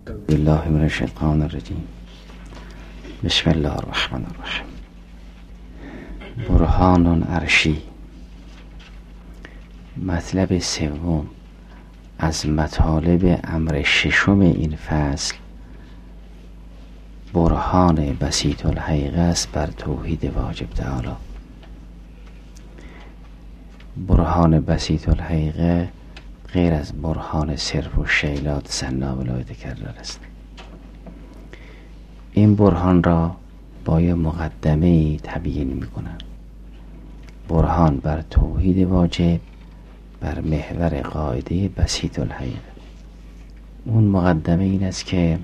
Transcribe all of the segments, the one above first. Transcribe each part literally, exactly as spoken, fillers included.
بالله من الشیطان الرجیم. بسم الله الرحمن الرحیم. برهان عرشی. مطلب سوم از مطالب امر ششم این فصل برهان بسیط الحقیقه است بر توحید واجب تعالی. برهان بسیط الحقیقه غیر از برهان صرف و شیلات ثنا ولایت کرر است. این برهان را با یه مقدمه تبیین میکنم. برهان بر توحید واجب بر محور قاعده بسیط الحقیقه. اون مقدمه این است که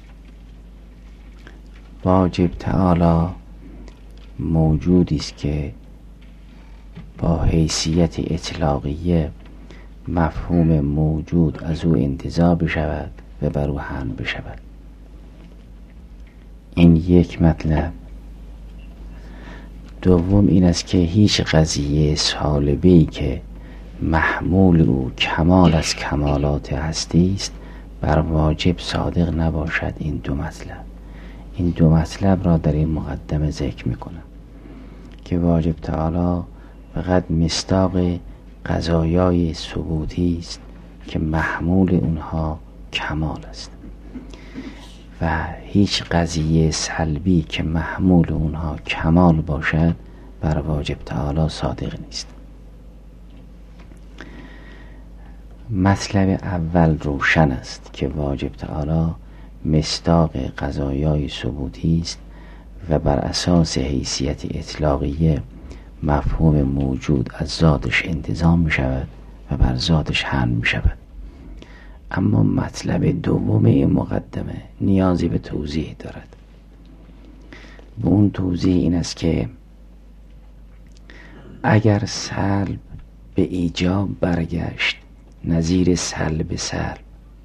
واجب تعالی موجودی است که با حیثیت اطلاقیه مفهوم موجود از او انتزاع بشود و بر او حمل بشود. این یک مطلب. دوم این است که هیچ قضیه سالبه‌ای که محمول او کمال از کمالات هستی است بر واجب صادق نباشد. این دو مطلب این دو مطلب را در این مقدمه ذکر میکنم که واجب تعالی فقط مصداق قضایای ثبوتی است که محمول اونها کمال است و هیچ قضیه سلبی که محمول اونها کمال باشد بر واجب تعالی صادق نیست. مطلب اول روشن است که واجب تعالی مصداق قضایای ثبوتی است و بر اساس حیثیت اطلاقیه مفهوم موجود از ذاتش انتزاع می شود و بر ذاتش حمل می شود. اما مطلب دوم این مقدمه نیازی به توضیح دارد. به اون توضیح این است که اگر سلب به ایجاب برگشت نظیر سلب سلب،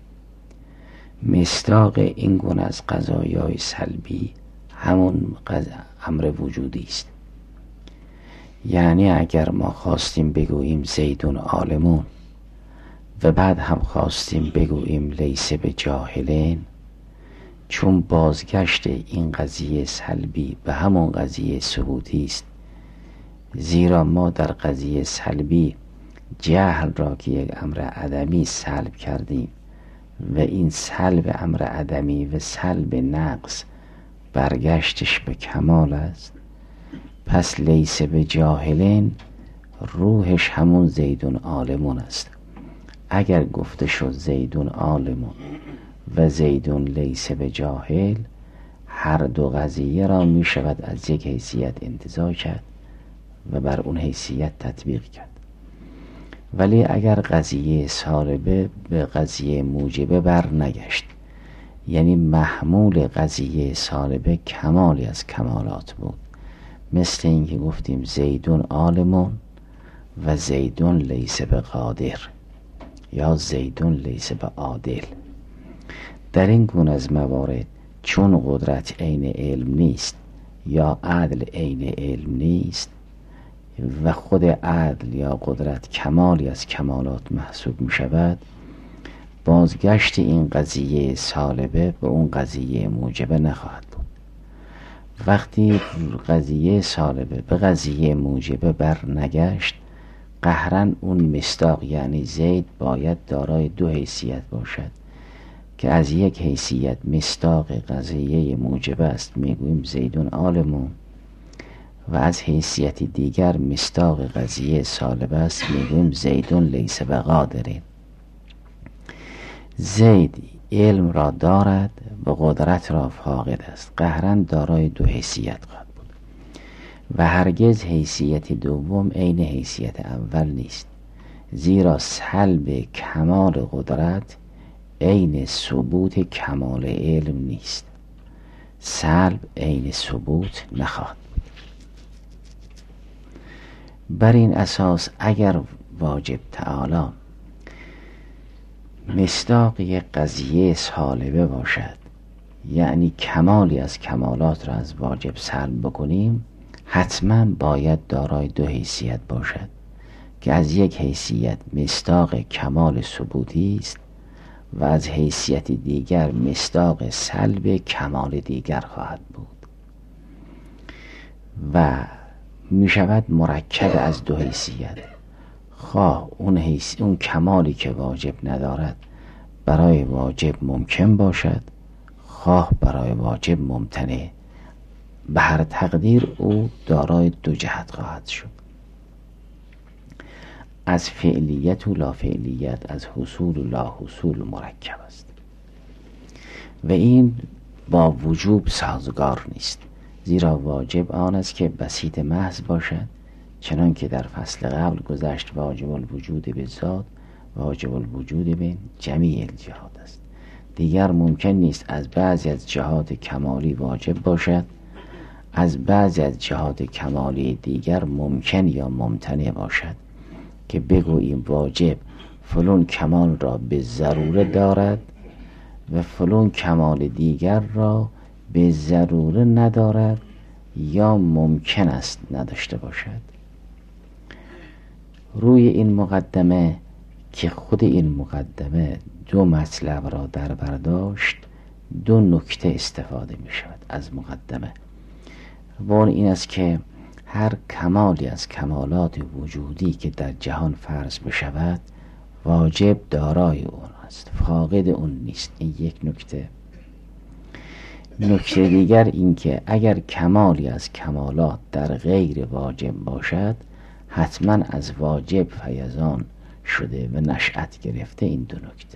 مصداق این گونه از قضایای سلبی همون امر وجودی است. یعنی اگر ما خواستیم بگوییم زیدون عالمون و بعد هم خواستیم بگوییم لیس به جاهلین، چون بازگشت این قضیه سلبی به همون قضیه ثبوتی است، زیرا ما در قضیه سلبی جهل را که یک امر عدمی سلب کردیم و این سلب امر عدمی و سلب نقص برگشتش به کمال است. پس لیس به جاهلین روحش همون زیدون عالمون است. اگر گفته شد زیدون عالمون و زیدون لیس به جاهل، هر دو قضیه را می شود از یک حیثیت انتزاع کرد و بر اون حیثیت تطبیق کرد. ولی اگر قضیه سالبه به قضیه موجبه بر نگشت، یعنی محمول قضیه سالبه کمالی از کمالات بود، مثل این که گفتیم زیدون عالمون و زیدون لیس به قادر یا زیدون لیس به عادل. در این گونه از موارد چون قدرت عین علم نیست یا عدل عین علم نیست و خود عدل یا قدرت کمالی از کمالات محسوب می شود، بازگشت این قضیه سالبه به اون قضیه موجبه نخواهد بود. وقتی قضیه سالبه به قضیه موجبه بر نگشت، قهرن اون مصداق یعنی زید باید دارای دو حیثیت باشد که از یک حیثیت مصداق قضیه موجبه است، میگوییم زیدون عالمون، و از حیثیت دیگر مصداق قضیه سالبه است، میگوییم زیدون لیس به قادرین. زید علم را دارد و قدرت را فاقد است، قهرن دارای دو حیثیت خواهد بود و هرگز حیثیت دوم عین حیثیت اول نیست، زیرا سلب کمال قدرت عین ثبوت کمال علم نیست. سلب عین ثبوت نخواهد بود. بر این اساس اگر واجب تعالی مصداق یک قضیه سالبه باشد، یعنی کمالی از کمالات را از واجب سلب بکنیم، حتما باید دارای دو حیثیت باشد که از یک حیثیت مصداق کمال ثبوتی است و از حیثیت دیگر مصداق سلب کمال دیگر خواهد بود و می شود مرکب از دو حیثیت، خواه اون, حیث... اون کمالی که واجب ندارد برای واجب ممکن باشد، خواه برای واجب ممتنع. به هر تقدیر او دارای دو جهت خواهد شد، از فعلیت و لا فعلیت، از حصول و لا حصول مرکب است و این با وجوب سازگار نیست، زیرا واجب آن است که بسیط محض باشد، چنان که در فصل قبل گذشت واجب الوجود به ذات واجب الوجود به جمیع الجهات است. دیگر ممکن نیست از بعضی از جهات کمالی واجب باشد، از بعضی از جهات کمالی دیگر ممکن یا ممتنع باشد که بگوییم واجب فلان کمال را به ضروره دارد و فلان کمال دیگر را به ضروره ندارد یا ممکن است نداشته باشد. روی این مقدمه که خود این مقدمه دو مطلب را در برداشت، دو نکته استفاده می شود از مقدمه و اون این است که هر کمالی از کمالات وجودی که در جهان فرض بشود واجب دارای اون است، فاقد اون نیست. این یک نکته. نکته دیگر این که اگر کمالی از کمالات در غیر واجب باشد حتما از واجب فیضان شده و نشأت گرفته. این دو نکته.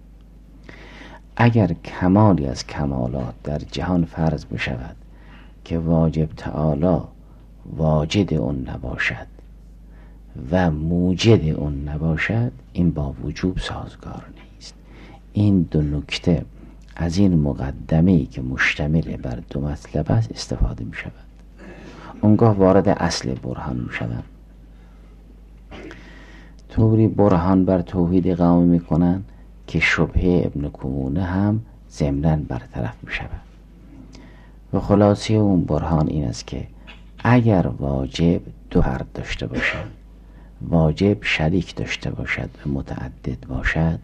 اگر کمالی از کمالات در جهان فرض بشود که واجب تعالی واجد اون نباشد و موجد اون نباشد، این با وجوب سازگار نیست. این دو نکته از این مقدمه‌ای که مشتمل بر دو مطلب است استفاده می شود. اونگاه وارد اصل برهان می شود. طوری برهان بر توحید قائم می کنند که شبهه ابن کمونه هم ضمناً برطرف می شود و خلاصه اون برهان این است که اگر واجب دو فرد داشته باشد، واجب شریک داشته باشد و متعدد باشد،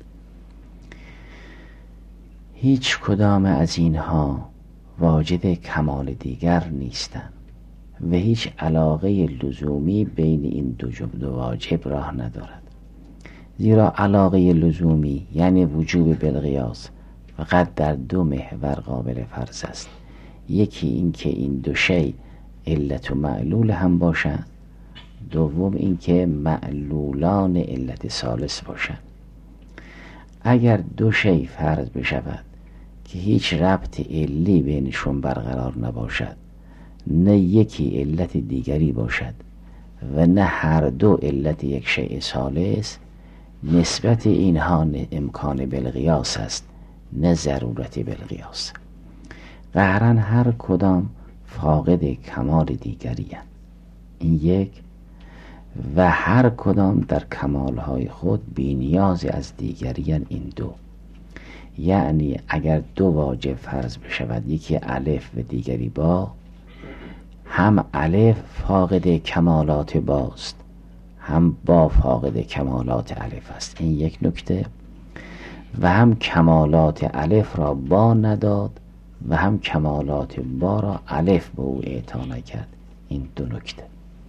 هیچ کدام از اینها واجد کمال دیگر نیستند و هیچ علاقه لزومی بین این دو جبد و واجب راه ندارد، زیرا علاقه لزومی یعنی وجوب بالقیاس فقط در دو محور قابل فرض است. یکی این که این دو شی علت و معلول هم باشند، دوم این که معلولان علت ثالث باشند. اگر دو شی فرض بشود که هیچ ربط علی بینشون برقرار نباشد، نه یکی علت دیگری باشد و نه هر دو علت یک شیء ثالث، نسبت اینها امکان بالقیاس است نه ضرورت بالقیاس. قهرن هر کدام فاقد کمال دیگری هست. این یک. و هر کدام در کمالهای خود بی نیاز از دیگریان. این دو. یعنی اگر دو واجب فرض بشود، یکی الف و دیگری با، هم الف فاقد کمالات باست هم با فاقد کمالات الف است. این یک نکته. و هم کمالات الف را با نداد و هم کمالات با را الف به او اعطا نکرد. این دو نکته.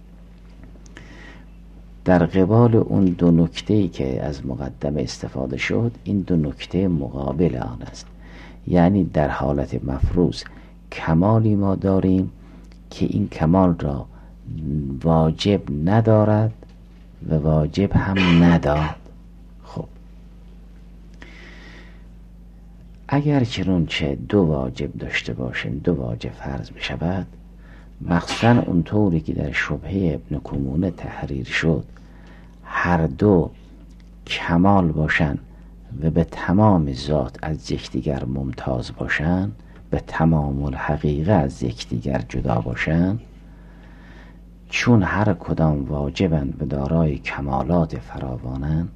در قبال اون دو نکته‌ای که از مقدمه استفاده شد، این دو نکته مقابل آن است. یعنی در حالت مفروض کمالی ما داریم که این کمال را واجب ندارد و واجب هم نداد. خب اگر چنانچه دو واجب داشته باشیم، دو واجب فرض بشود، مخصوصا اونطوری که در شبهه ابن کمونه تحریر شد، هر دو کمال باشن و به تمام ذات از یکدیگر ممتاز باشن، به تمام الحقیقه از یکدیگر جدا باشن، چون هر کدام واجبند و دارای کمالات فراوانند،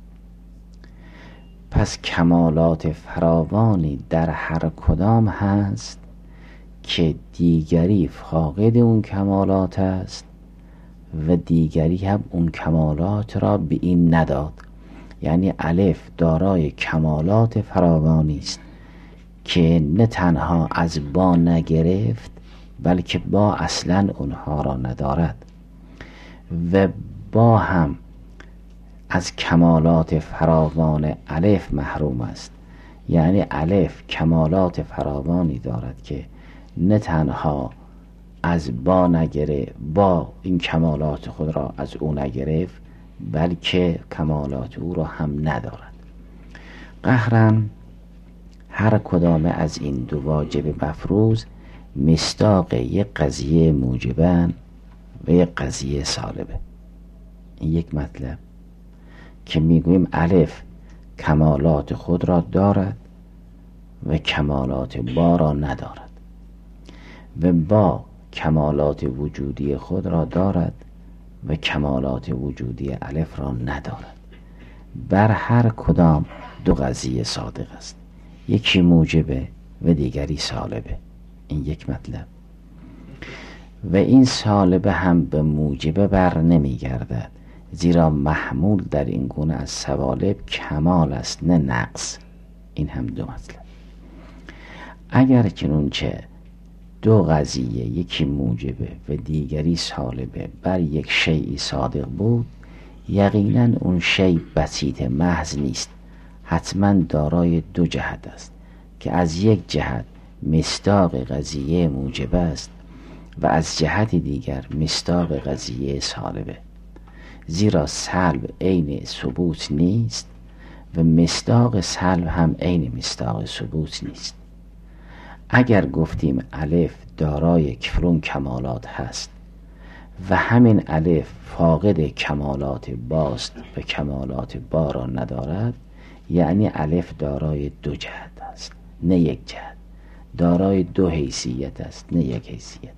پس کمالات فراوانی در هر کدام هست که دیگری فاقد اون کمالات است و دیگری هم اون کمالات را به این نداد. یعنی الف دارای کمالات فراوانی است که نه تنها از با نگرفت بلکه با اصلا اونها را ندارد و با هم از کمالات فراوان الف محروم است. یعنی الف کمالات فراوانی دارد که نه تنها از با نگرفت، با این کمالات خود را از او نگرفت بلکه کمالات او را هم ندارد. قهرن هر کدام از این دو واجب مفروض مصداق یک قضیه موجبن و یک قضیه سالبه. این یک مطلب که میگوییم الف کمالات خود را دارد و کمالات با را ندارد و با کمالات وجودی خود را دارد و کمالات وجودی الف را ندارد. بر هر کدام دو قضیه صادق است، یکی موجبه و دیگری سالبه. این یک مطلب. و این سالبه هم به موجبه بر نمی گردد، زیرا محمول در این گونه از سوالب کمال است نه نقص. این هم دو مطلب. اگر چنانچه دو قضیه یکی موجبه و دیگری سالبه بر یک شیء صادق بود، یقینا اون شیء بسیط محض نیست، حتما دارای دو جهت است که از یک جهت مصداق قضیه موجبه است و از جهت دیگر مصداق قضیه سالبه. زیرا سلب عین ثبوت نیست و مصداق سلب هم عین مصداق ثبوت نیست. اگر گفتیم الف دارای کفرون کمالات هست و همین الف فاقد کمالات باست و کمالات با را ندارد، یعنی الف دارای دو جهت است نه یک جهت، دارای دو حیثیت است نه یک حیثیت.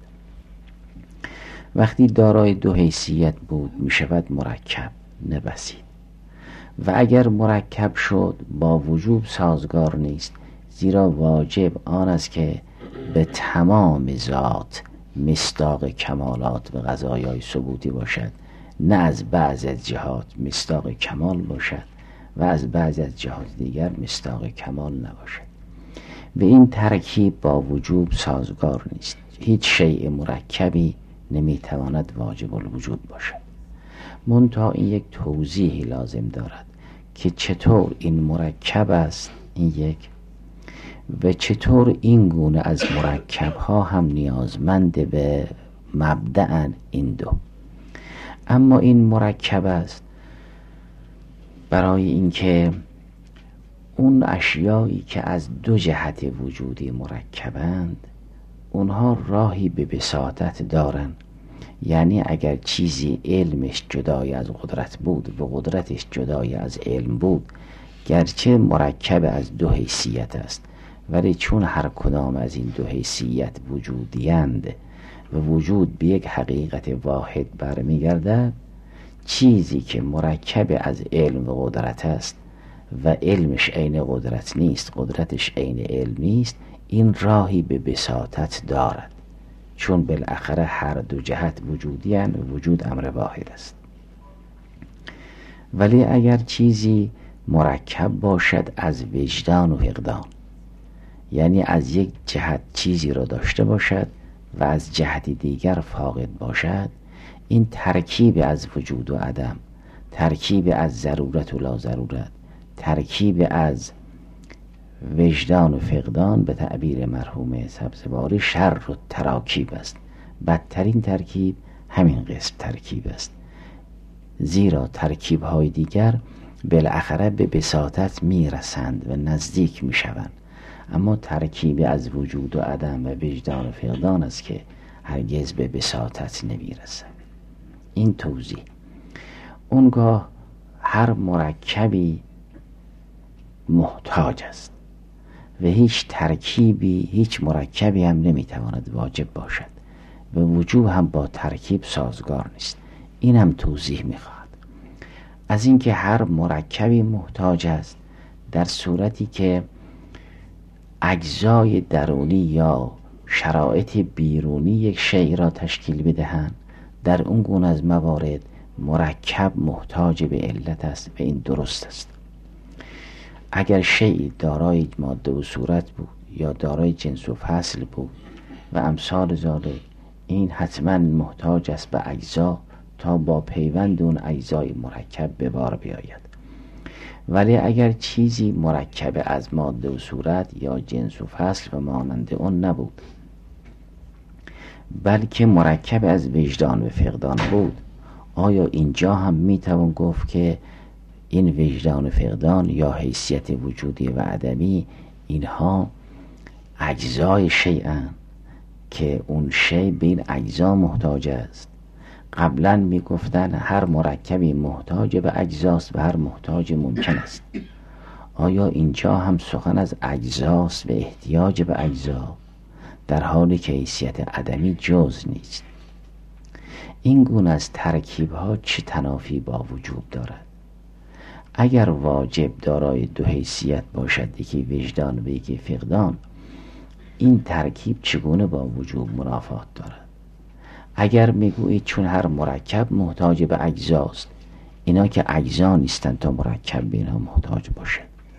وقتی دارای دو حیثیت بود می شود مرکب نه بسیط، و اگر مرکب شد با وجوب سازگار نیست، زیرا واجب آن است که به تمام ذات مصداق کمالات و قضایای ثبوتی باشد، نه از بعض از جهات مصداق کمال باشد و از بعض از جهات دیگر مصداق کمال نباشد. به این ترکیب با وجوب سازگار نیست. هیچ شیء مرکبی نمیتواند واجب الوجود باشد. منتها این یک توضیحی لازم دارد که چطور این مرکب است، این یک، و چطور این گونه از مرکب ها هم نیازمند به مبدأ این دو. اما این مرکب است برای اینکه اون اشیایی که از دو جهت وجودی مرکبند اونها راهی به بساطت دارن. یعنی اگر چیزی علمش جدای از قدرت بود و قدرتش جدای از علم بود، گرچه مرکب از دو حیثیت است، ولی چون هر کدام از این دو حیثیت وجودیند و وجود به یک حقیقت واحد برمیگردد، چیزی که مرکب از علم و قدرت است و علمش عین قدرت نیست، قدرتش عین علم نیست، این راهی به بساطت دارد، چون بالاخره هر دو جهت وجودی هستند و وجود امر واحد است. ولی اگر چیزی مرکب باشد از وجدان و فقدان، یعنی از یک جهت چیزی را داشته باشد و از جهت دیگر فاقد باشد، این ترکیب از وجود و عدم، ترکیب از ضرورت و لا ضرورت، ترکیب از وجدان و فقدان، به تعبیر مرحوم سبزواری شر و تراکیب است. بدترین ترکیب همین قسم ترکیب است، زیرا ترکیب های دیگر بالاخره به بساطت می رسند و نزدیک می شوند، اما ترکیب از وجود و عدم و وجدان و فقدان است که هرگز به بساطت نمی رسند. این توضیح. اونگاه هر مرکبی محتاج است و هیچ ترکیبی، هیچ مرکبی هم نمیتواند واجب باشد و وجوب هم با ترکیب سازگار نیست. این هم توضیح میخواهد. از اینکه هر مرکبی محتاج است در صورتی که اجزای درونی یا شرایط بیرونی یک شیء را تشکیل بدهند، در اون گونه از موارد مرکب محتاج به علت است و این درست است. اگر شیء دارای ماده و صورت بود یا دارای جنس و فصل بود و امثال ذالک، این حتما محتاج است به اجزا تا با پیوند اون اجزای مرکب به بار بیاید. ولی اگر چیزی مرکب از ماده و صورت یا جنس و فصل و مانند اون نبود، بلکه مرکب از وجدان و فقدان بود، آیا اینجا هم میتوان گفت که این وجدان و فقدان یا حیثیت وجودی و عدمی اینها اجزای شیئن که اون شیء به این اجزا محتاج است؟ قبلا میگفتن هر مرکبی محتاج به اجزاست و هر محتاج ممکن است. آیا اینجا هم سخن از اجزاست و احتیاج به اجزا، در حالی که حیثیت عدمی جز نیست؟ این گونه از ترکیب ها چه تنافی با وجوب دارد؟ اگر واجب دارای دو حیثیت باشد، یکی وجدان و یکی فقدان، این ترکیب چگونه با وجوب منافات دارد؟ اگر میگویید چون هر مرکب محتاج به اجزاست، اینا که اجزا نیستن تا مرکب به اینا محتاج باشه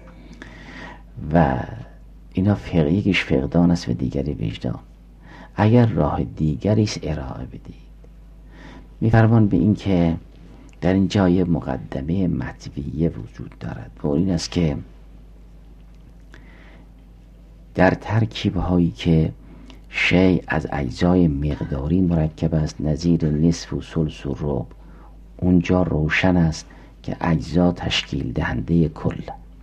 و اینا فقه، یکیش فقدان است و دیگری وجدان، اگر راه دیگری است ارائه بدید. میفرمان به این که در اینجا یه مقدمه مطویه وجود دارد و این است که در ترکیب هایی که شیء از اجزای مقداری مرکب است، نظیر نصف و ثلث و ربع، اونجا روشن است که اجزا تشکیل دهنده کل.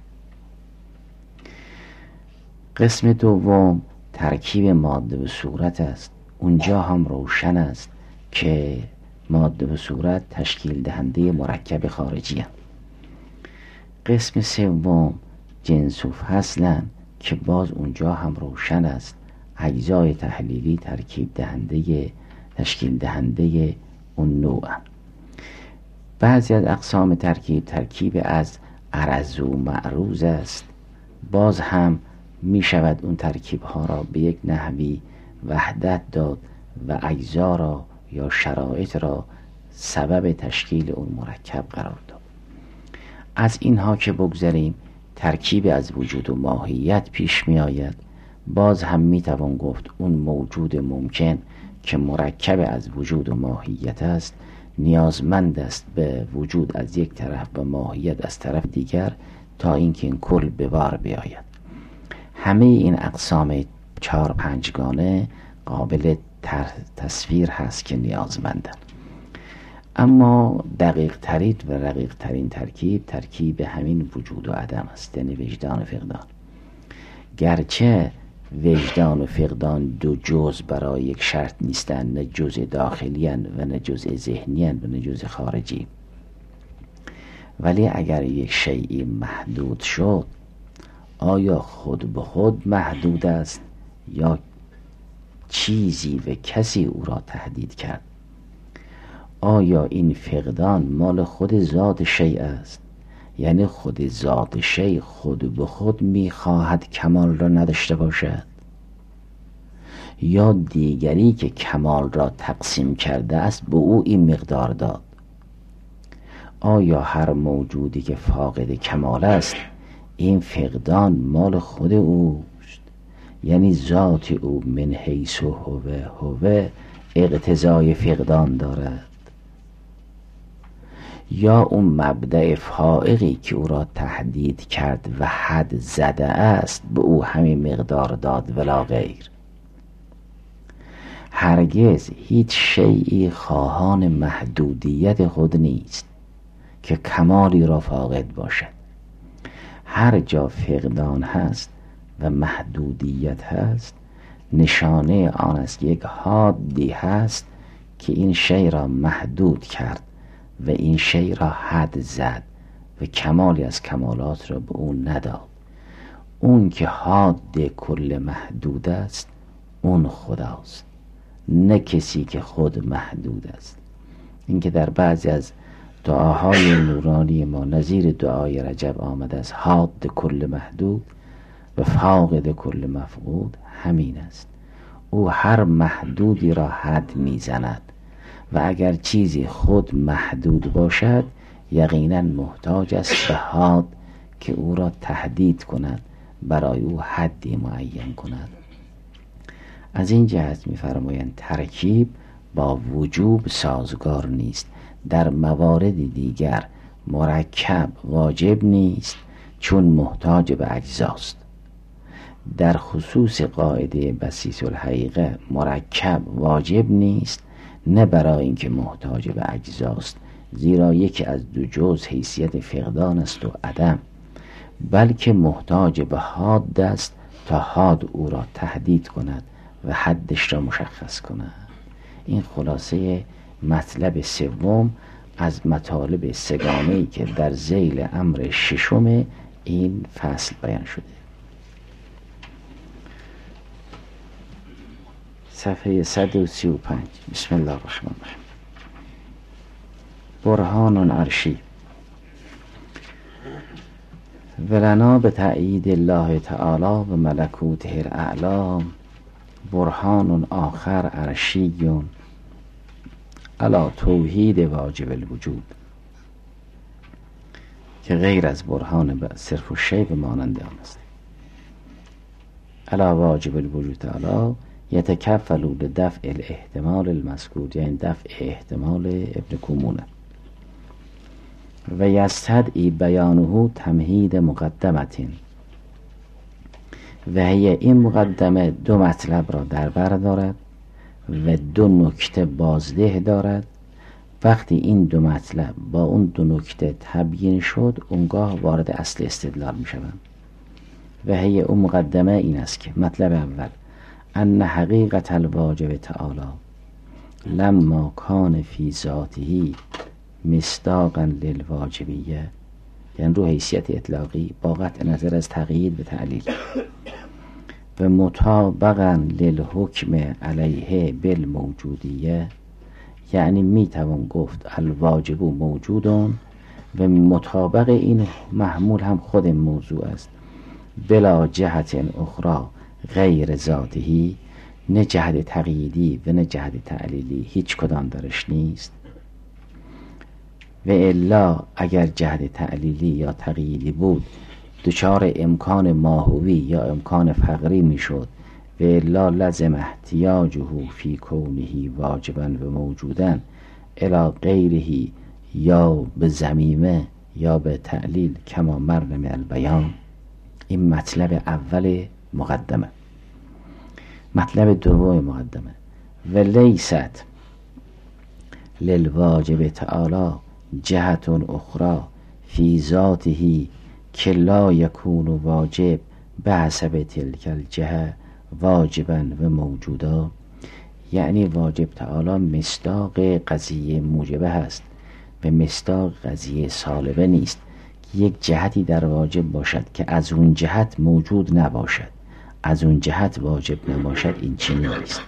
قسم دوم ترکیب ماده و صورت است، اونجا هم روشن است که ماده و صورت تشکیل دهنده مرکب خارجی هست. قسم سوم جنس و فصلن که باز اونجا هم روشن است اجزای تحلیلی ترکیب دهنده تشکیل دهنده اون نوع. بعضی از اقسام ترکیب ترکیب از عرض و معروض است، باز هم می شود اون ترکیب ها را به یک نحوی وحدت داد و اجزا را یا شرایط را سبب تشکیل اون مرکب قرار داد. از اینها که بگذریم، ترکیب از وجود و ماهیت پیش می آید. باز هم می توان گفت اون موجود ممکن که مرکب از وجود و ماهیت است، نیازمند است به وجود از یک طرف و ماهیت از طرف دیگر تا اینکه این کل به بار بیاید. همه این اقسام چهار پنجگانه قابل تصویر هست که نیازمندن. اما دقیق ترین و رقیق ترین ترکیب ترکیب همین وجود و عدم است، یعنی وجدان و فقدان. گرچه وجدان و فقدان دو جز برای یک شرط نیستند، نه جزء داخلی هن و نه جزء ذهنی هن و نه جزء خارجی، ولی اگر یک شیئی محدود شد، آیا خود به خود محدود است یا چیزی و کسی او را تهدید کرد؟ آیا این فقدان مال خود ذات شیء است، یعنی خود ذات شیء خود به خود میخواهد کمال را نداشته باشد، یا دیگری که کمال را تقسیم کرده است به او این مقدار داد؟ آیا هر موجودی که فاقد کمال است، این فقدان مال خود اوست، یعنی ذات او من حیث هو هو اقتضای فقدان دارد، یا اون مبدأ فائقی که او را تهدید کرد و حد زده است به او همین مقدار داد ولا غیر؟ هرگز هیچ شیئی خواهان محدودیت خود نیست که کمالی را فاقد باشد. هر جا فقدان هست و محدودیت هست، نشانه آن است یک حادی هست که این شی را محدود کرد و این شی را حد زد و کمالی از کمالات را به اون نداد. اون که حاد کل محدود است اون خداست، نه کسی که خود محدود است. این که در بعضی از دعاهای نورانی ما نظیر دعای رجب آمده است، حاد کل محدود و فاقد کل مفقود، همین است. او هر محدودی را حد میزند و اگر چیزی خود محدود باشد یقینا محتاج است به حاد که او را تهدید کند، برای او حدی معین کند. از این جهت می‌فرمایند ترکیب با وجوب سازگار نیست. در موارد دیگر مرکب واجب نیست چون محتاج به اجزاست. در خصوص قاعده بسیط الحقیقه مرکب واجب نیست، نه برای اینکه محتاج به اجزاست، زیرا یکی از دو جزء حیثیت فقدان است و عدم، بلکه محتاج به حاد است تا حاد او را تهدید کند و حدش را مشخص کند. این خلاصه مطلب سوم از مطالب سگانه‌ای که در ذیل امر ششم این فصل بیان شده. صفحه صد و سی و پنج. بسم الله الرحمن الرحیم. برهان عرشی. ولنا به تأیید الله تعالی و ملکوته الاعلی برهان آخر عرشی علی توحید واجب الوجود، که غیر از برهان صرف و شی به مانند آن است. علی واجب الوجود تعالی یتکفل لدفع الاحتمال المذکور، یعنی دفع احتمال ابن کومونه. و یستدعی بیانه تمهید مقدمتین، و هی این مقدمه دو مطلب را در بر دارد و دو نکته بازده دارد. وقتی این دو مطلب با اون دو نکته تبیین شد، اونگاه وارد اصل استدلال می شوند. و هی اون مقدمه این است که مطلب اول ان حقیقت الواجب تعالی لما کان فی ذاته مصداقا للواجبیه، یعنی رو حیثیت اطلاقی با قطع نظر از تقیید به تعلیل، و مطابقا للحکم علیه بالموجودیه، یعنی میتوان گفت الواجب موجودون و مطابق این محمول هم خود موضوع است، بلا جهت اخرى غیر ذاته، نه جهت تقییدی و نه جهت تعلیلی، هیچ کدام درش نیست. و الا اگر جهت تعلیلی یا تقییدی بود دچار امکان ماهوی یا امکان فقری میشد، و الا لزم احتیاجه فی کونه واجبا و موجودا الی غیره، یا به ضمیمه یا به تعلیل کما مر من البیان. این مطلب اول مقدمه. مطلب دوم مقدمه و لیست للواجب تعالی جهت اخرى فی ذاته که لا یکون واجب به حسب تلک الجهه واجبا و موجودا، یعنی واجب تعالی مصداق قضیه موجبه هست و مصداق قضیه سالبه نیست که یک جهتی در واجب باشد که از اون جهت موجود نباشد، از اون جهت واجب نباشد. این چنین نیست.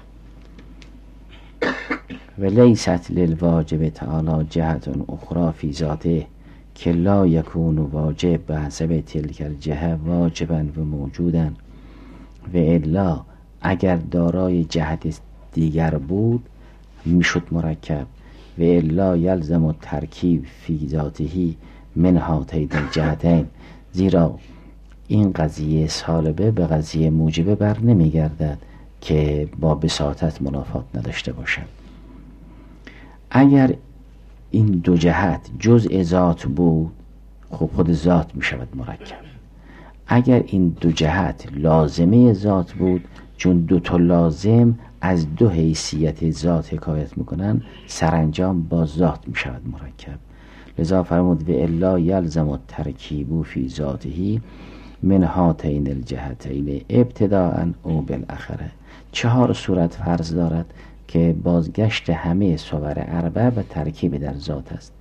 و لیست للواجب تعالی جهت اخرى فی ذاته که لا یکون واجب به حسب تلک الجهه واجبا و موجودا، و الا اگر دارای جهت دیگر بود میشد مرکب، و الا یلزم الترکیب فی ذاته من هاتین الجهتین، زیرا این قضیه سالبه به قضیه موجبه بر نمیگردد که با بساطت منافات نداشته باشد. اگر این دو جهت جزء ذات بود، خب خود ذات می شود مرکب. اگر این دو جهت لازمه ذات بود، چون دو تا لازم از دو حیثیت ذات حکایت میکنن، سرانجام با ذات می شود مرکب. لذا فرمود و الا یلزم الترکیب فی ذاته من هاتین الجهتین ابتداء او بالاخره. چهار صورت فرض دارد که بازگشت همه صور اربع و ترکیب در ذات است.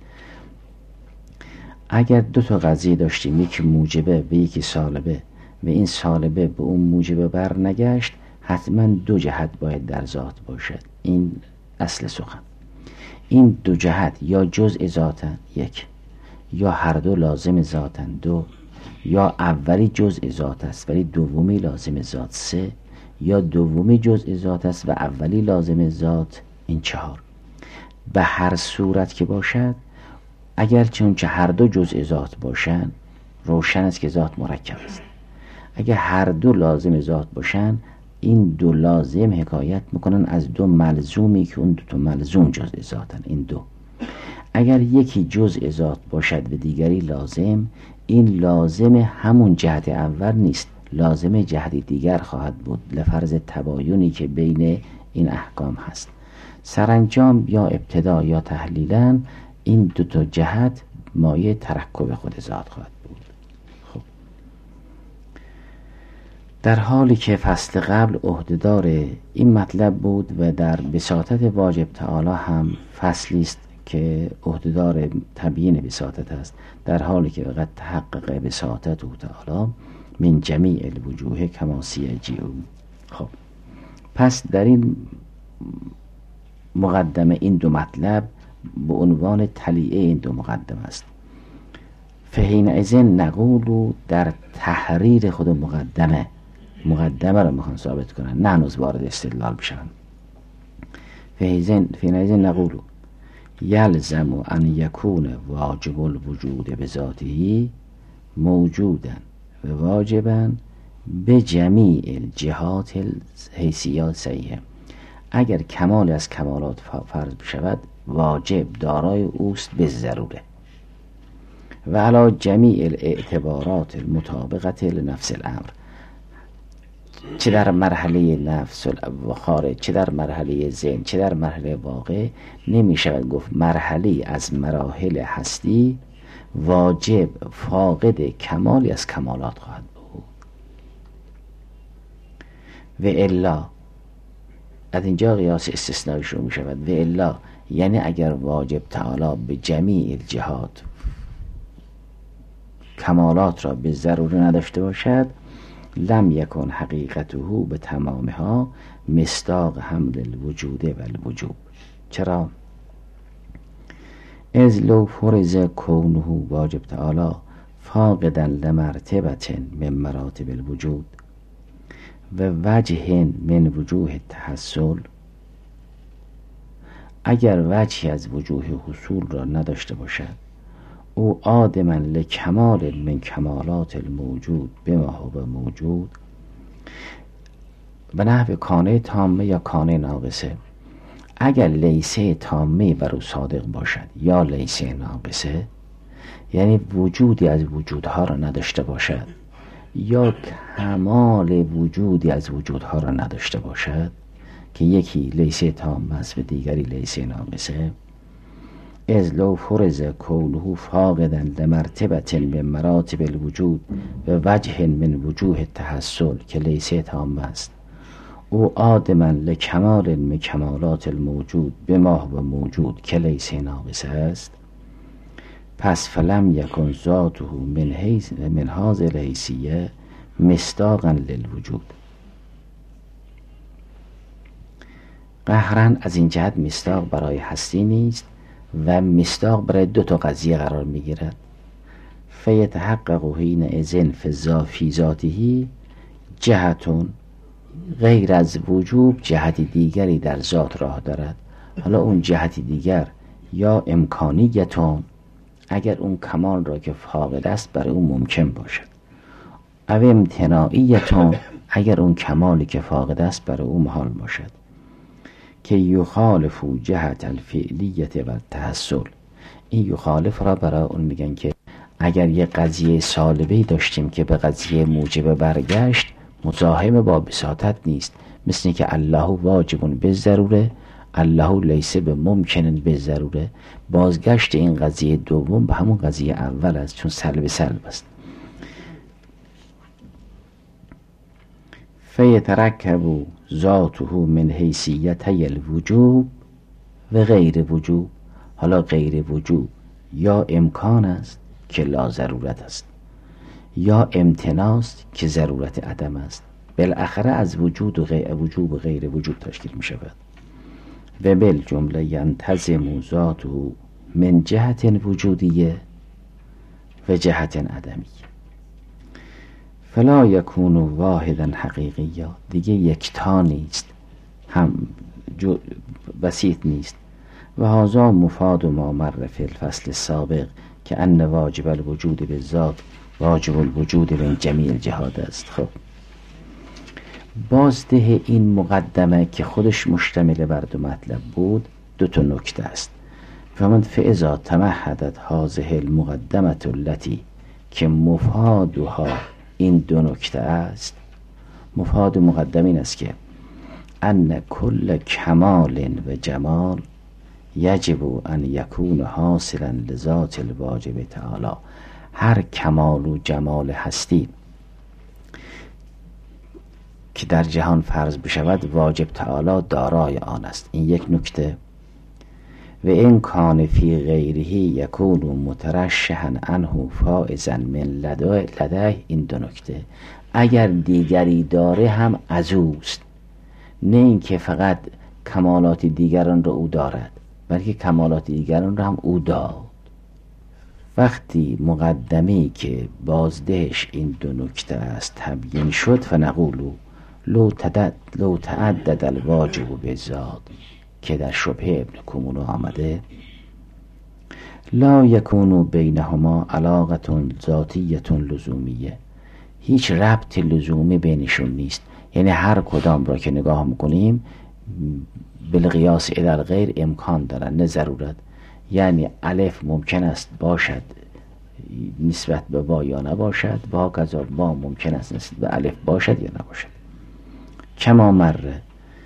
اگر دو تا قضیه داشتیم، یکی موجبه و یکی سالبه، و این سالبه به اون موجبه بر نگشت، حتما دو جهت باید در ذات باشد. این اصل سخن. این دو جهت یا جزء ذاتن یک، یا هر دو لازم ذاتن دو، یا اولی جزء ذات است ولی دومی لازم ذات سه، یا دومی جزء ذات است و اولی لازم ذات این چهار. به هر صورت که باشد، اگر چون که هر دو جزء ذات باشند روشن است که ذات مرکب است. اگر هر دو لازم ذات باشند، این دو لازم حکایت میکنن از دو ملزومی که اون دو تا ملزوم جزء ذاتن. این دو اگر یکی جزء ذات باشد و دیگری لازم، این لازم همون جهت اول نیست، لازم جهت دیگر خواهد بود لفرض تباینی که بین این احکام هست. سرانجام یا ابتدا یا تحلیلا این دو تا جهت مایه ترکب خود ذات خواهد بود. خب در حالی که فصل قبل عهدهدار این مطلب بود و در بساطت واجب تعالی هم فصلی است که عهدهدار تبیین بساطت است، در حالی که وقت تحقق بساطت او تعالی من جمیع الوجوه کما سیجی او. خب پس در این مقدمه این دو مطلب به عنوان تلیعه این دو مقدمه است. فحینئذ نقول در تحریر خود مقدمه مقدمه رو میخوان ثابت کنن، نه هنوز وارد استدلال بشن. فحینئذ نقول یلزم ان یکون واجب الوجود بذاته موجودا و واجبا به جمیع الجهات الحیثیات صحیحه. اگر کمال از کمالات فرض بشود، واجب دارای اوست به ضروره و علی جمیع الاعتبارات المطابقت لنفس الامر، چه در مرحله نفس و خارج، چه در مرحله ذهن، چه در مرحله واقع، نمی شود گفت مرحله از مراحل هستی واجب فاقد کمالی از کمالات خواهد بود. و الا از اینجا قیاس استثنایی شروع می شود. و الا یعنی اگر واجب تعالی به جمیع الجهات کمالات را به ضروری نداشته باشد، لم یکن حقیقته به تمامها مصداق حمل الوجود و الوجوب. چرا؟ از لو فرض کونه واجب تعالی فاقدا لمرتبت من مراتب الوجود و وجه من وجوه التحصل، اگر وجهی از وجوه حصول را نداشته باشد، او آدما لکمال من کمالات الموجود بما هو موجود به نحو کانه تامه یا کانه ناقصه، اگر لیسه تامه بر او صادق باشد یا لیسه ناقصه، یعنی وجودی از وجودها را نداشته باشد یا کمال وجودی از وجودها را نداشته باشد که یکی لیسه تامه است و دیگری لیسه ناقصه، از لو فرض کونه فاقدا لمرتبت من مراتب الوجود و وجه من وجوه التحصل که لیسه تامه است، او آدما لکمال من کمالات الموجود بما هو موجود که لیسه ناقصه است، پس فلم یکن ذاته من حیث من هذه الحیثیه مصداقا للوجود. قهرن از این جهت مصداق برای هستی نیست و مصداق برای دو تا قضیه قرار می گیرد. فیتحقق حینئذ فی ذاته جهتون غیر از وجوب جهت دیگری در ذات راه دارد. حالا اون جهت دیگر یا امکانیتون، اگر اون کمال را که فاقد است برای اون ممکن باشد، او امتناعیتون، اگر اون کمالی که فاقد است برای اون محال باشد، که یخالف جهت الفعلیت و التحصل. این یخالف را برای اون میگن که اگر یه قضیه سالبه‌ای داشتیم که به قضیه موجب برگشت، مزاحم با بساطت نیست، مثل که الله واجبون به ضروره، الله لیسه به ممکنن به ضروره، بازگشت این قضیه دوم به همون قضیه اول است، چون سلب سلب است. فیترکب ذاته من حیثیتی الوجوب و غیر وجوب. حالا غیر وجوب یا امکان است که لا ضرورت است، یا امتناست که ضرورت عدم است. بالاخره از وجود و غیر وجوب و غیر وجود تشکیل می شود. و بل جمله ینتظم ذاته من جهت وجودیه و جهت عدمیه، فلا یکون واحدا حقیقیا، دیگه یکتا نیست، هم بسیط نیست، و هذا مفاد ما مر فی الفصل السابق که ان واجب الوجود بالذات واجب الوجود من جمیع الجهات است. خب بازده این مقدمه که خودش مشتمل بر دو مطلب بود دو تا نکته است. فمن فاذا تمهدت هذه المقدمه التي که مفادها این دو نکته است. مفاد مقدم این است که ان کل کمال و جمال یجب ان یکون حاصلا لذات الواجب تعالی. هر کمال و جمال هستی که در جهان فرض بشود واجب تعالی دارای آن است. این یک نکته. و این کان فی غیره یکون مترشحا عنه فائزا من لدیه. این دو نکته. اگر دیگری داره هم از اوست، نه اینکه فقط کمالات دیگران را او دارد بلکه کمالات دیگران را هم او داد. وقتی مقدمه‌ای که بازدهش این دو نکته است تبیین شد فنقولو لو تعدد لو تعدد الواجب بالذات که در شبهه ابن کمونو آمده، لا یکون بینهما علاقه ذاتیه لزومیه. هیچ ربط لزومی بینشون نیست. یعنی هر کدام را که نگاه میکنیم بالقیاس الی الغیر امکان دارن، نه ضرورت. یعنی الف ممکن است باشد نسبت به با یا نباشد، با کذا با ممکن است نسبت به الف باشد یا نباشد. کما مره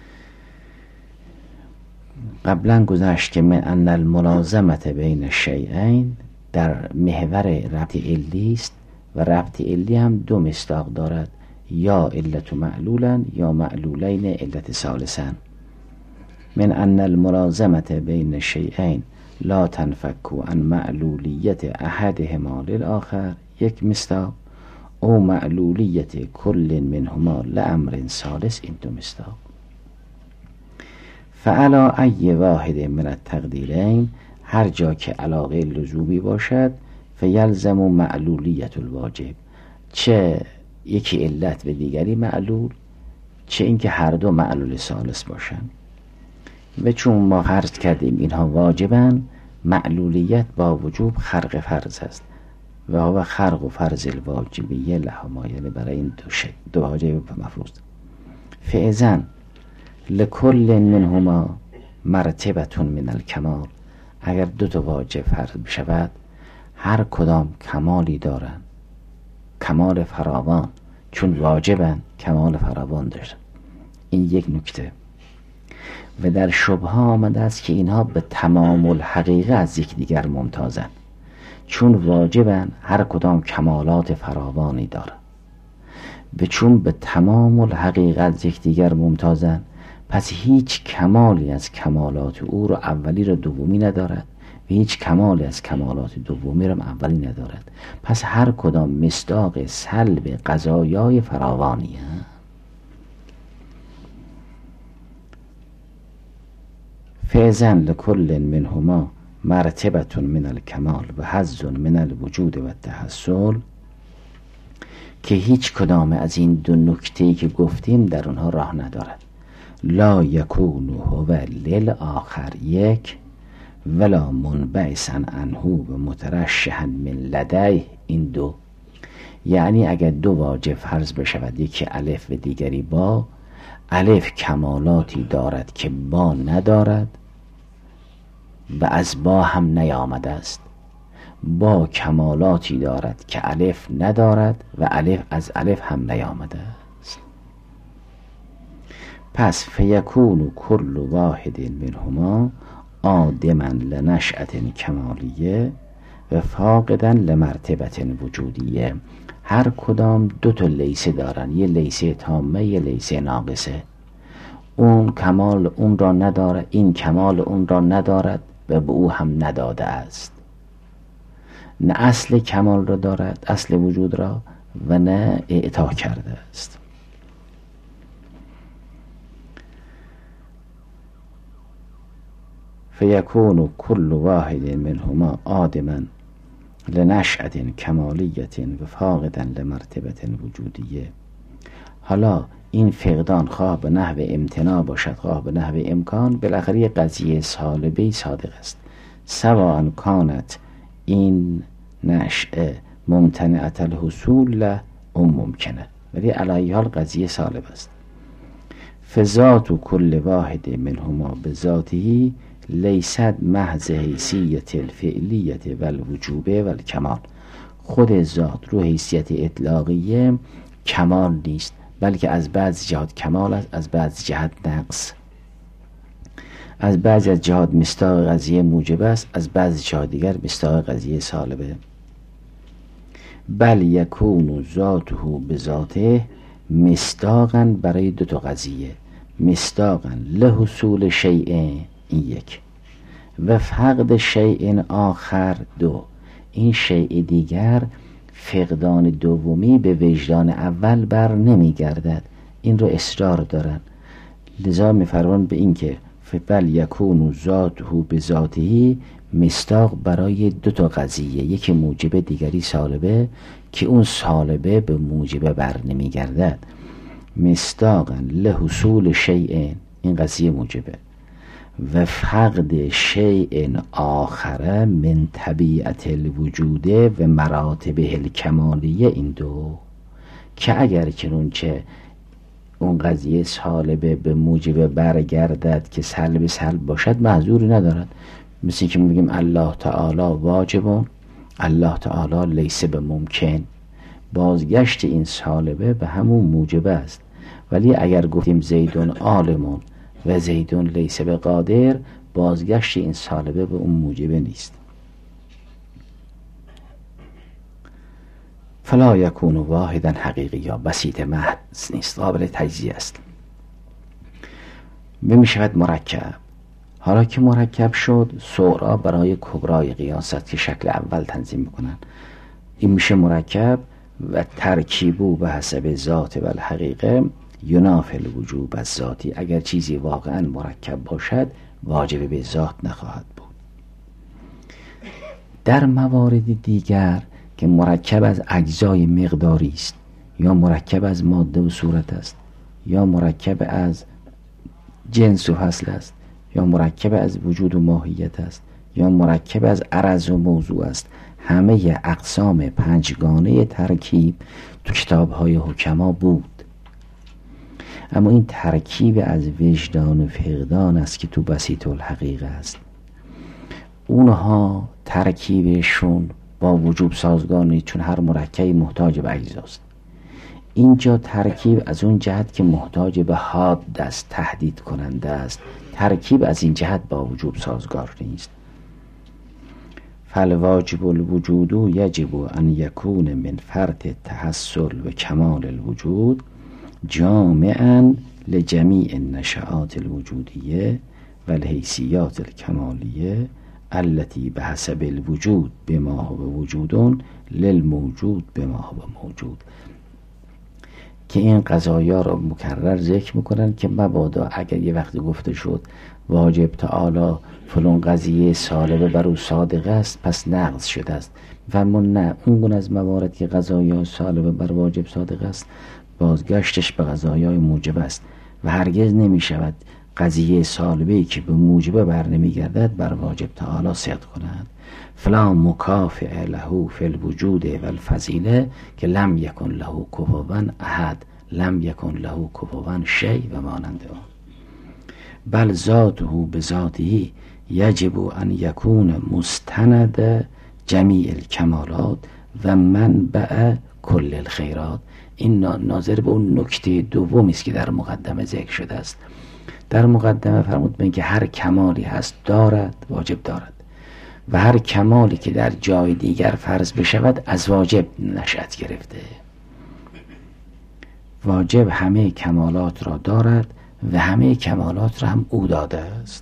قبلا گذشت که من ان الملازمت بین الشیئین در محور ربط علی است و ربط علی هم دو مصداق دارد، یا علت معلولا یا معلولین علت ثالثا. من ان الملازمت بین الشیئین لا تنفک عن معلولیت احدهما للآخر یک مصداق، او معلولیت کل منهما لامر ثالث این دو مصداق. فعلا ای واحد من التقدیرین هر جا که علاقه لزومی باشد فیلزم معلولیت الواجب، چه یکی علت به دیگری معلول، چه اینکه هر دو معلول ثالث باشند. و چون ما فرض کردیم اینها واجبن، معلولیت با وجوب خرق فرض است و هو خرق و فرض الواجبیه لهما، یعنی برای این دو شی دو واجب مفروض. فاذن لکل منهما مرتبه من الکمال، اگر دو تا واجب فرض بشود هر کدام کمالی دارن، کمال فراوان، چون واجبن کمال فراوان دارن. این یک نکته. و در شبهه آمده است که اینها به تمام الحقیقه از یکدیگر ممتازن، چون واجبن هر کدام کمالات فراوانی دارن. و چون به تمام الحقیقه از یکدیگر ممتازن پس هیچ کمالی از کمالات او را اولی را دومی ندارد و هیچ کمالی از کمالات دومی را اولی ندارد. پس هر کدام مصداق سلب قضایای فراوانی هست. فاذن لکل منهما مرتبه من الکمال و حظ من الوجود و التحصل، که هیچ کدام از این دو نکته‌ای که گفتیم در اونها راه ندارد. لا یکون هو للآخر یک ولا منبعثا عنه و مترشحا من لدیه این دو. یعنی اگر دو واجب فرض بشود، یکی الف و دیگری با، الف کمالاتی دارد که با ندارد و از با هم نیامده است، با کمالاتی دارد که الف ندارد و الف از الف هم نیامده است. پس فیکون کل واحد منهما آدما لنشأة کمالیه و فاقدا لمرتبة وجودیه. هر کدام دو تا لیسه دارن، یه لیسه تامه یه لیسه ناقصه. اون کمال اون را نداره، این کمال اون را ندارد و به او هم نداده است. نه اصل کمال را دارد، اصل وجود را، و نه اعطا کرده است. فیکون کل واحد منهما آدما لنشأة کمالیة و فاقدا لمرتبة وجودیه. حالا این فقدان خواه به نحو امتناع باشد خواه به نحو امکان، بالاخره قضیه سالبه صادق است. سواء کانت این نشأه ممتنعت الحصول له اون ممکنه، ولی علی حال قضیه سالب است. فذات کل واحد منهما به ذاته لیست محض حیثیت الفعلیت و الوجوبه و الکمال. خود ذات رو حیثیت اطلاقیه کمال نیست، بلکه از بعض جهات کمال است، از بعض جهات نقص. از بعض از جهات مصداق قضیه موجب است، از بعض جهات دیگر مصداق قضیه سالبه. بل یکون ذاته به ذاته مصداقا برای دو تا قضیه، مصداقا لحصول شیء این یک و فقد شیء آخر دو، این شیء دیگر فقدان دومی به وجدان اول بر نمی گردد. این رو اصرار دارن، لذا میفرمان به این که بل یکون ذاته به ذاته مصداق برای دو تا قضیه، یکی موجبه دیگری سالبه، که اون سالبه به موجبه بر نمی گردد. مصداقا لحصول شیء این قضیه موجبه و فقد شیء آخر من طبیعت الوجود و مراتبه الکمالیه این دو، که اگر کنون چه اون قضیه سالبه به موجبه برگردد که سلب سلب باشد معذوری ندارد. مثل که میگیم الله تعالی واجبون، الله تعالی لیس به ممکن، بازگشت این سالبه به همون موجبه است. ولی اگر گفتیم زیدون عالمون و زیدون لیس به قادر، بازگشت این سالبه به اون موجبه نیست. فلا یکون واحدا حقیقی یا بسیط محض نیست، قابل تجزیه است. میشود مرکب. حالا که مرکب شد، صغرا برای کبرای قیاست که شکل اول تنظیم میکنن، این میشه مرکب و ترکیبو به حسب ذات و الحقیقه ینافی الوجوب از ذاتی. اگر چیزی واقعا مرکب باشد واجب به ذات نخواهد بود. در موارد دیگر که مرکب از اجزای مقداری است، یا مرکب از ماده و صورت است، یا مرکب از جنس و فصل است، یا مرکب از وجود و ماهیت است، یا مرکب از عرض و موضوع است، همه اقسام پنجگانه ترکیب تو کتاب‌های حکما بود. اما این ترکیب از وجدان و فقدان است که تو بسیط الحقیقه است. اونها ترکیبشون با وجوب سازگار نیست، چون هر مرکبی محتاج به اجزاست. اینجا ترکیب از اون جهت که محتاج به حاد است، تهدید کننده است، ترکیب از این جهت با وجوب سازگار نیست. فالواجب الوجود یجب ان یکون من فرط تحصل و کمال الوجود جامعا لجمیع النشآت الوجودیه و الحیثیات الکمالیه التي به حسب الوجود بما هو وجودون للموجود بما هو موجود. که این قضایا را مکرر ذکر میکنن که مبادا اگر یه وقتی گفته شد واجب تعالی فلان قضیه سالبه بر او صادق است پس نقض شده است، فرمون نه، اون گونه از موارد که قضایا سالبه بر واجب صادق است بازگشتش به قضایای موجب است و هرگز نمی شود قضیه سالبه‌ای که به موجبه بر نمی گردد بر واجب تعالی صدق کند. فلا مکافئ له فی الوجود و الفضیله که لم یکن له کفوا احد لم یکن له کفوا شیء و مانند آن. بل ذاته به ذاته یجب ان یکون مستند جمیع الکمالات و منبع کل الخیرات. این ناظر به اون نکته دومی است که در مقدمه ذکر شده است. در مقدمه فرمود به که هر کمالی هست دارد، واجب دارد، و هر کمالی که در جای دیگر فرض بشود از واجب نشأت گرفته. واجب همه کمالات را دارد و همه کمالات را هم او داده است.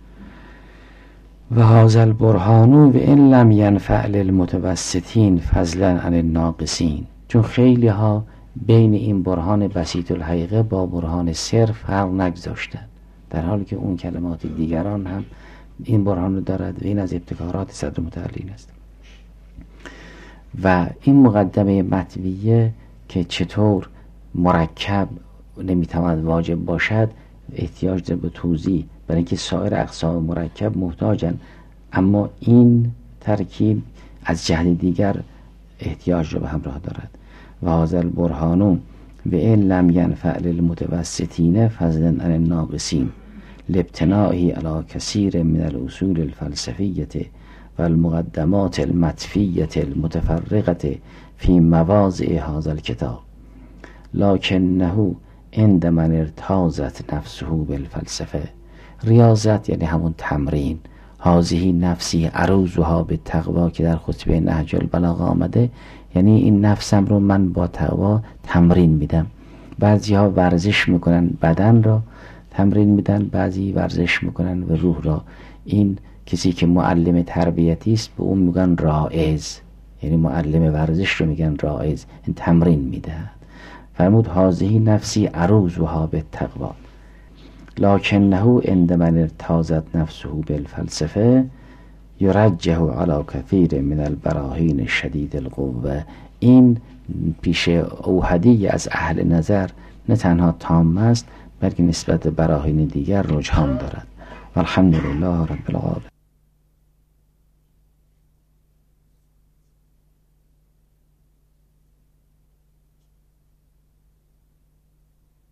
و هذا البرهان و ان لم ينفع للمتوسطین فضلا عن الناقصین. چون خیلی ها بین این برهان بسیط الحقیقه با برهان صرف فرق نگذاشتند، در حالی که اون کلمات دیگران هم این برهان رو دارد و این از ابتکارات صدر متعلین است. و این مقدمه مطویه که چطور مرکب نمیتواند واجب باشد احتیاج داره به توضیح، برای اینکه سایر اقسام مرکب محتاجن، اما این ترکیب از جهت دیگر احتیاج رو به همراه دارد. و هذا البرهان و این لم ینفع للمتوسطین فضلا عن الناقصین لابتنائه علی کثیر من الاصول الفلسفیة و المقدمات المطفیة المتفرقة فی مواضع هذا الكتاب لکنه عند من ارتازت نفسه بالفلسفه. ریاضت یعنی همون تمرین. هذه نفسی عروضها به تقوا که در خطبه نهج البلاغه آمده، یعنی این نفسم رو من با تقوا تمرین میدم. بعضی ها ورزش میکنن بدن را تمرین میدن، بعضی ورزش میکنن و روح را. این کسی که معلم تربیتی است به اون میگن راعظ، یعنی معلم ورزش رو میگن راعظ، این تمرین میده. فرمود هذه نفسی عروضها به تقوا لکنه عند من ارتازت نفسه بالفلسفه یرجح علی کثیر من البراهین شدید القوه. این پیش اوحدی از اهل نظر نه تنها تام است، بلکه نسبت به براهین دیگر رجحان دارد. والحمدلله رب العالمین.